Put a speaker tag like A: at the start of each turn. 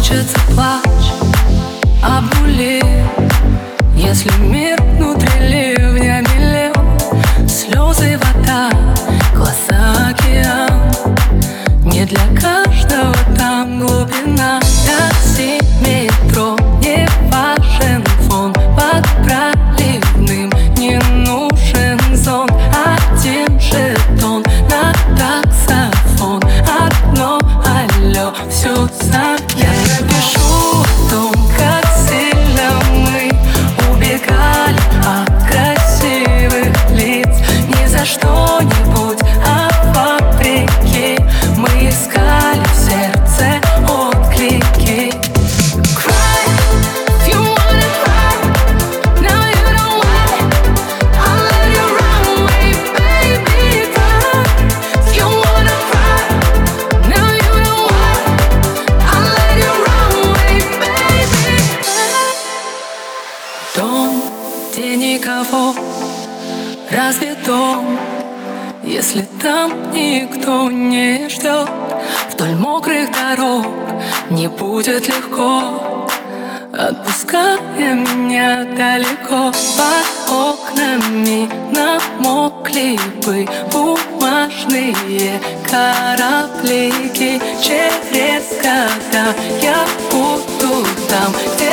A: Хочется плач, обнули. Если мир внутри ливнями лил, слезы, вода, глаза, океан. Не для каждого там глубина. Такси, метро, не важен фон. Под проливным не нужен зонт. Один жетон на таксофон. Одно алло, все знаю. Я напишу о том, как сильно мы убегали от красивых лиц. Не за что-нибудь, а вопреки. Мы искали в сердце отклики. Дом, где никого, разве дом, если там никто не ждет? Вдоль мокрых дорог не будет легко, отпуская меня далеко. Под окнами намокли бы бумажные кораблики. Через года я буду там, где